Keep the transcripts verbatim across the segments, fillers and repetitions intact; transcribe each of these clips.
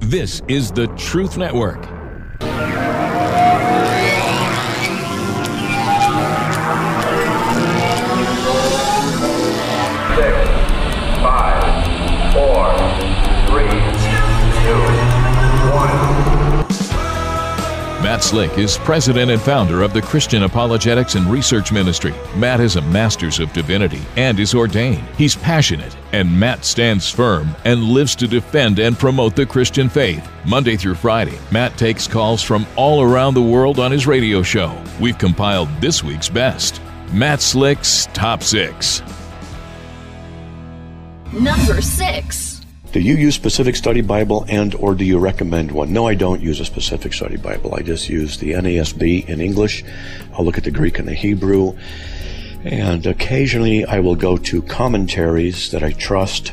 This is the Truth Network. Six, five, four, three, two, one. Matt Slick is president and founder of the Christian Apologetics and Research Ministry. Matt is a master's of divinity and is ordained. He's passionate, and Matt stands firm and lives to defend and promote the Christian faith. Monday through Friday, Matt takes calls from all around the world on his radio show. We've compiled this week's best. Matt Slick's Top Six. Number six. Do you use Specific Study Bible and or do you recommend one? No, I don't use a Specific Study Bible. I just use the N A S B in English. I'll look at the Greek and the Hebrew. And occasionally I will go to commentaries that I trust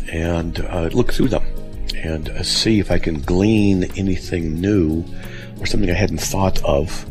and uh, look through them and uh, see if I can glean anything new or something I hadn't thought of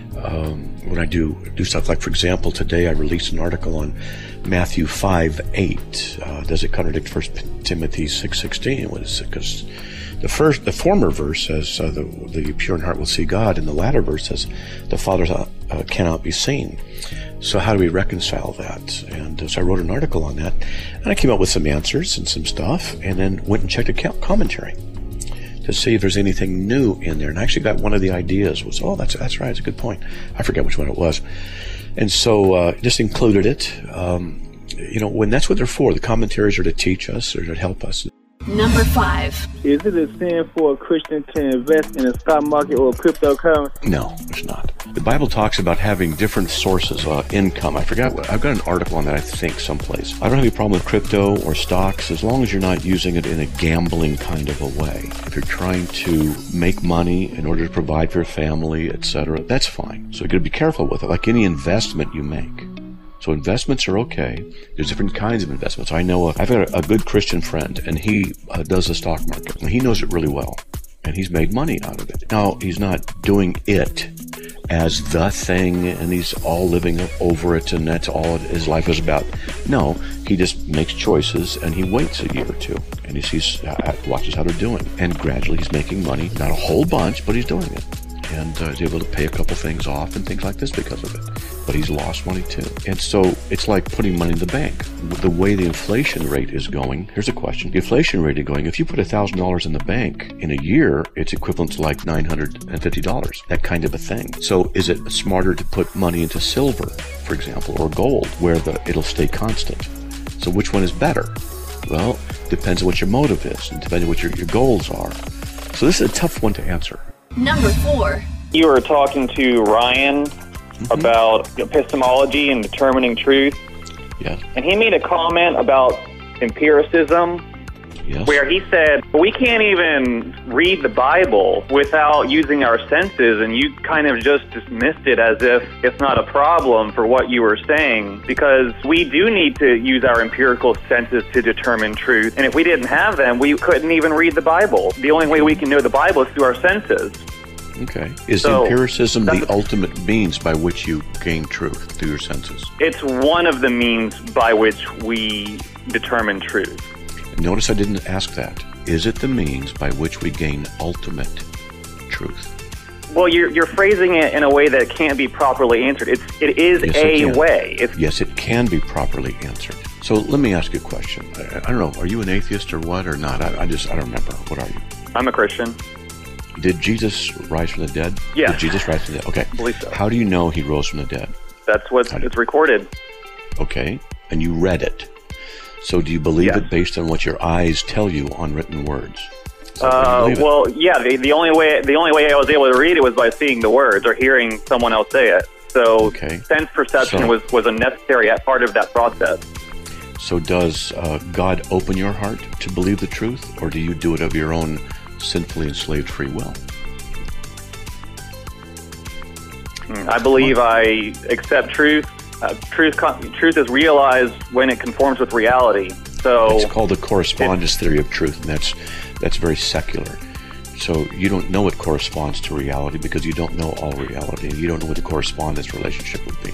um, when I do, do stuff. Like, for example, today I released an article on Matthew five eight. Uh, does it contradict First Timothy six sixteen? Because the first, the former verse says uh, the, the pure in heart will see God, and the latter verse says the Father uh, uh, cannot be seen. So how do we reconcile that? And uh, so I wrote an article on that, and I came up with some answers and some stuff, and then went and checked a commentary to see if there's anything new in there. And I actually got one of the ideas was, oh, that's that's right, it's a good point. I forget which one it was. And so uh, just included it. Um, you know, when that's what they're for, the commentaries are to teach us or to help us. Number five. Is it a sin for a Christian to invest in a stock market or cryptocurrency? No, it's not. The Bible talks about having different sources of income. I forgot what, I've got an article on that, I think, someplace. I don't have any problem with crypto or stocks as long as you're not using it in a gambling kind of a way. If you're trying to make money in order to provide for your family, et cetera, that's fine. So you got to be careful with it, like any investment you make. So investments are okay. There's different kinds of investments. I know, a, I've got a, a good Christian friend, and he uh, does the stock market. And he knows it really well, and he's made money out of it. Now, he's not doing it as the thing, and he's all living over it, and that's all his life is about. No, he just makes choices, and he waits a year or two, and he sees, uh, watches how they're doing. And gradually he's making money, not a whole bunch, but he's doing it. And uh, he's able to pay a couple things off and things like this because of it. But he's lost money too. And so it's like putting money in the bank. The way the inflation rate is going, here's a question. The inflation rate is going, if you put one thousand dollars in the bank in a year, it's equivalent to like nine hundred fifty dollars, that kind of a thing. So is it smarter to put money into silver, for example, or gold, where the it'll stay constant? So which one is better? Well, depends on what your motive is and depends on what your, your goals are. So this is a tough one to answer. Number four. You were talking to Ryan mm-hmm. about epistemology and determining truth. Yes. And he made a comment about empiricism, yes. where he said, we can't even read the Bible without using our senses, and you kind of just dismissed it as if it's not a problem for what you were saying, because we do need to use our empirical senses to determine truth, and if we didn't have them, we couldn't even read the Bible. The only way we can know the Bible is through our senses. Okay. Is so, empiricism the ultimate means by which you gain truth through your senses? It's one of the means by which we determine truth. Notice I didn't ask that. Is it the means by which we gain ultimate truth? Well, you're you're phrasing it in a way that can't be properly answered. It's it is yes, a it way. It's, yes, it can be properly answered. So let me ask you a question. I, I don't know. Are you an atheist or what or not? I, I just I don't remember. What are you? I'm a Christian. Did Jesus rise from the dead? Yeah. Did Jesus rise from the dead? Okay. I believe so. How do you know he rose from the dead? That's what it's recorded. Okay. And you read it. So do you believe yes. it based on what your eyes tell you on written words? So uh, well, yeah. The, the only way the only way I was able to read it was by seeing the words or hearing someone else say it. So okay. sense perception so, was, was a necessary part of that process. So does uh, God open your heart to believe the truth, or do you do it of your own sinfully enslaved free will? I believe I accept truth. Uh, truth truth is realized when it conforms with reality. So it's called the correspondence theory of truth, and that's that's very secular. So you don't know what corresponds to reality because you don't know all reality, and you don't know what the correspondence relationship would be.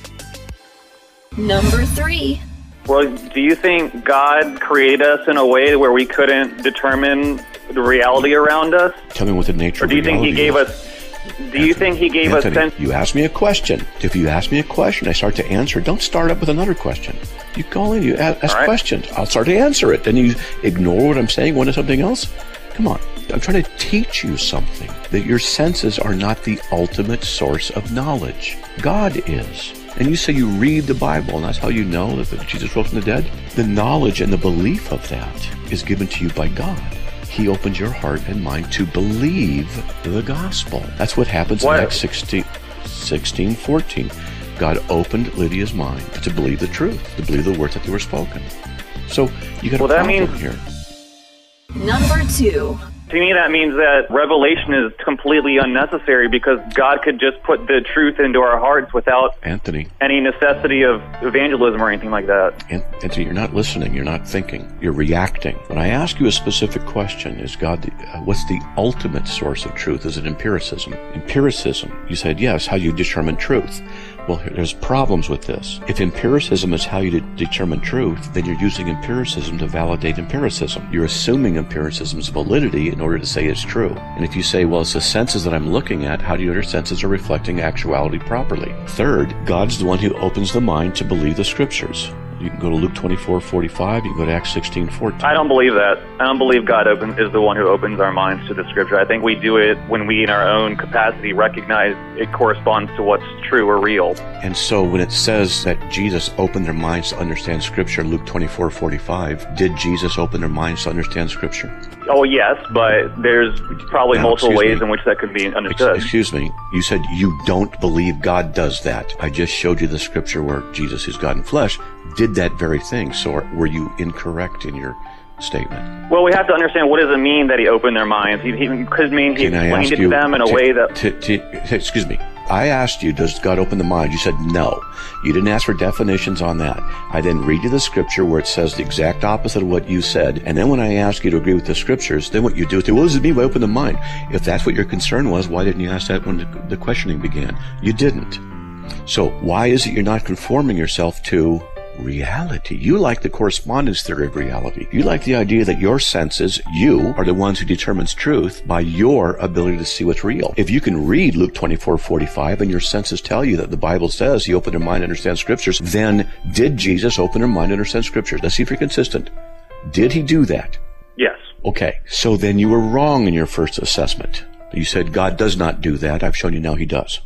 Number three. Well, do you think God created us in a way where we couldn't determine the reality around us? Tell me what the nature Or of do you think reality he gave is. us? Do you think he gave Anthony, us sense? you ask me a question. If you ask me a question, I start to answer. Don't start up with another question. You call in, you ask, ask All right. questions. I'll start to answer it. Then you ignore what I'm saying, go into something else. Come on. I'm trying to teach you something, that your senses are not the ultimate source of knowledge. God is. And you say you read the Bible, and that's how you know that Jesus rose from the dead? The knowledge and the belief of that is given to you by God. He opens your heart and mind to believe the gospel. That's what happens What? in Acts sixteen, sixteen, fourteen. God opened Lydia's mind to believe the truth, to believe the words that they were spoken. So you got Well, a that problem means- here. Number two. To me, that means that revelation is completely unnecessary because God could just put the truth into our hearts without Anthony, any necessity of evangelism or anything like that. An- Anthony, you're not listening. You're not thinking. You're reacting. When I ask you a specific question, is God, the, uh, what's the ultimate source of truth? Is it empiricism? Empiricism. You said, yes, how you determine truth. Well, here- there's problems with this. If empiricism is how you de- determine truth, then you're using empiricism to validate empiricism. You're assuming empiricism's validity in order to say it's true. And if you say, well, it's the senses that I'm looking at, how do your senses are reflecting actuality properly? Third, God's the one who opens the mind to believe the scriptures. You can go to Luke twenty-four forty-five, you can go to Acts sixteen fourteen. I don't believe that. I don't believe God open, is the one who opens our minds to the scripture. I think we do it when we, in our own capacity, recognize it corresponds to what's true or real. And so when it says that Jesus opened their minds to understand Scripture, Luke twenty-four forty-five, did Jesus open their minds to understand Scripture? Oh, yes, but there's probably Now, multiple excuse ways me. in which that could be Ex- understood. excuse me, you said you don't believe God does that. I just showed you the Scripture where Jesus is God in flesh did that very thing. So are- were you incorrect in your statement? Well, we have to understand, what does it mean that he opened their minds? He, he could mean he Can I explained ask it to you them in a to- way that... to- to- excuse me. I asked you, does God open the mind? You said no. You didn't ask for definitions on that. I then read you the scripture where it says the exact opposite of what you said. And then when I ask you to agree with the scriptures, then what you do is, what does it mean by open the mind? If that's what your concern was, why didn't you ask that when the, the questioning began? You didn't. So why is it you're not conforming yourself to reality? You like the correspondence theory of reality. You like the idea that your senses, you, are the ones who determines truth by your ability to see what's real. If you can read Luke twenty-four forty-five and your senses tell you that the Bible says he opened their mind to understand scriptures, then did Jesus open their mind to understand scriptures? Let's see if you're consistent. Did he do that? Yes. Okay, so then you were wrong in your first assessment. You said God does not do that. I've shown you now he does.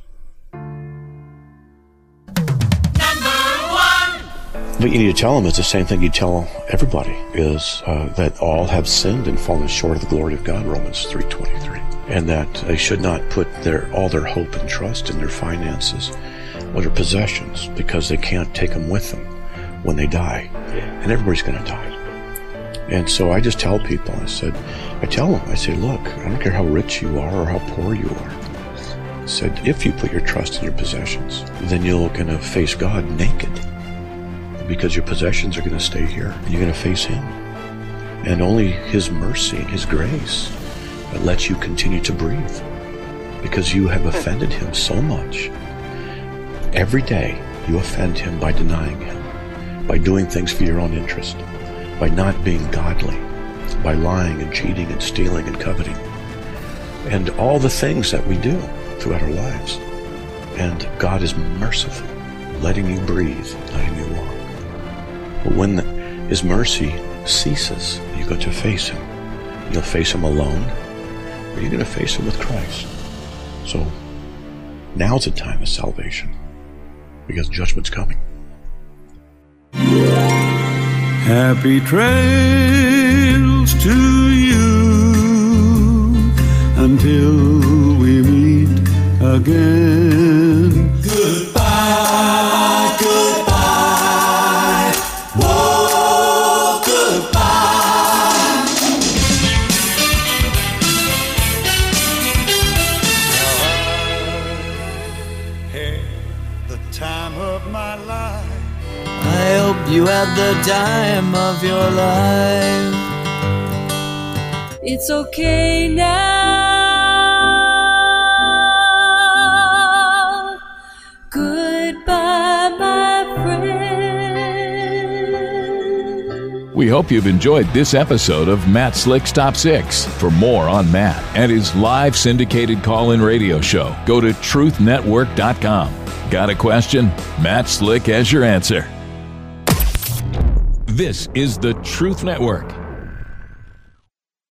But you need to tell them it's the same thing you tell everybody, is uh, that all have sinned and fallen short of the glory of God, Romans three twenty-three. And that they should not put their all their hope and trust in their finances or their possessions, because they can't take them with them when they die. And everybody's going to die. And so I just tell people, I said, I tell them, I say, look, I don't care how rich you are or how poor you are. I said, if you put your trust in your possessions, then you're going to face God naked. Because your possessions are going to stay here, and you're going to face him. And only his mercy and his grace that lets you continue to breathe, because you have offended him so much. Every day you offend him by denying him, by doing things for your own interest, by not being godly, by lying and cheating and stealing and coveting, and all the things that we do throughout our lives. And God is merciful, letting you breathe, letting you walk. But when the, his mercy ceases, you got to face him. You'll face him alone, or you're going to face him with Christ. So now's the time of salvation, because judgment's coming. Happy trails to you until we meet again. Goodbye, goodbye, whoa, goodbye. Had the time of my life. I hope you had the time of your life. It's okay now. Goodbye, my friend. We hope you've enjoyed this episode of Matt Slick's Top six. For more on Matt and his live syndicated call-in radio show, go to truth network dot com. Got a question? Matt Slick has your answer. This is the Truth Network.